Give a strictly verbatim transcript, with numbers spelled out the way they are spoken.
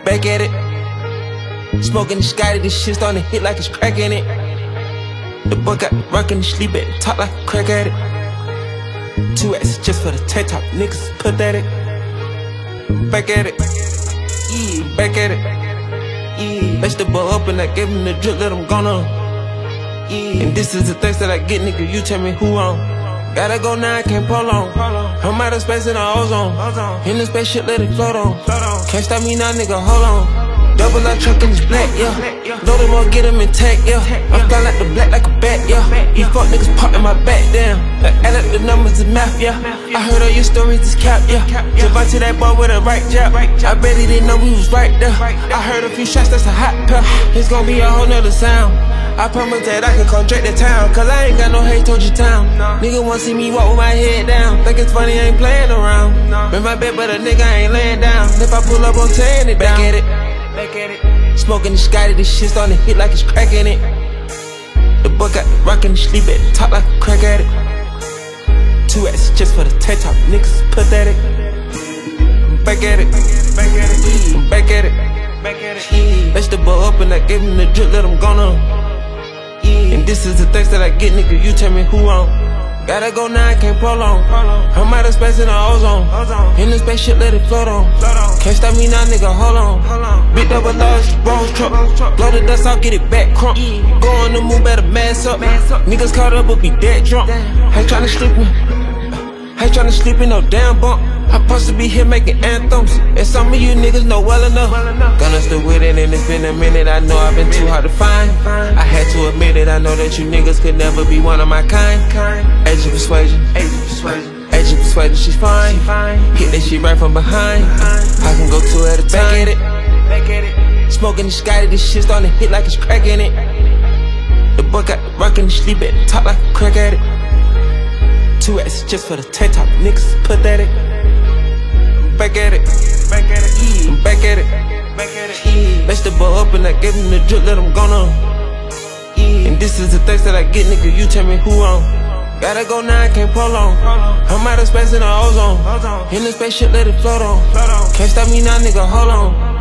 back at it. Smoking the Scotty, this shit starting to hit like it's crack in it. The boy got me rockin' the sleep at the top like a crack at it. Two X just for the tank top, niggas pathetic. Back at it, yeah, back at it, yeah. Let's the boy up and I gave him the drip, let him go on. Yeah. And this is the things that I get, nigga, you tell me who on. Gotta go now, I can't prolong. I'm out of space in the ozone. In the spaceship, let it float on. Can't stop me now, nigga, hold on. Double up truck in this black, yeah. Load him up, get him intact, yeah. I fly like the black like a bat, yeah. You fuck niggas poppin' my back down. I add up the numbers of math, yeah. I heard all your stories is cap, yeah. Jump out to that boy with a right jab. I bet he didn't know we was right there. I heard a few shots, that's a hot pair. It's gonna be a whole nother sound. I promise that I can come straight to town, cause I ain't got no hate towards your town. Nigga wanna see me walk with my head down. Think it's funny, I ain't playing around. Been my bed, but a nigga ain't laying down. If I pull up, I'm tearing it down. Back at it, back at it. Smoking the Scotty, this shit starting to hit like it's crack in it. The boy got me rockin' the sleep at the top like a crack at it. Two X just for the tank top, niggas pathetic. Back at it, back at it, yeah. Back at it, back at it, yeah. Let's the boy up and I gave him the drip, let him go on. And this is the things that I get, nigga, you tell me who on. Gotta go now, I can't prolong. I'm out of space in the ozone. In the spaceship, let it float on. Can't stop me now, nigga, hold on. Big double large, Rolls truck. Blow the dust out, get it back crunk. Go on the moon, better mass up. Niggas caught up, but be dead drunk. Ain't tryna sleep in, ain't tryna sleep in no damn bunk. I'm supposed to be here making anthems, and some of you niggas know well enough. Gonna stick with it, and it's been a minute. I know I've been too hard to find. I had to admit it, I know that you niggas could never be one of my kind. Age of persuasion, age of persuasion, age of persuasion, she's fine. Hit that shit right from behind. I can go two at a time. Back at it, back at it. Smoking the Scotty, this shit starting to hit like it's crack in it. The boy got me rockin' the sleep at the top like a crack at it. Two X just for the tank top, niggas pathetic. Back at it, back at it, yeah. Back at it, back at it, yeah. Let's the boy up and I gave him the drip, let him go on. Yeah. And this is the things that I get, nigga, you tell me who on. Gotta go now, I can't prolong. I'm out of space in the ozone. In the spaceship, let it float on. Can't stop me now, nigga, hold on.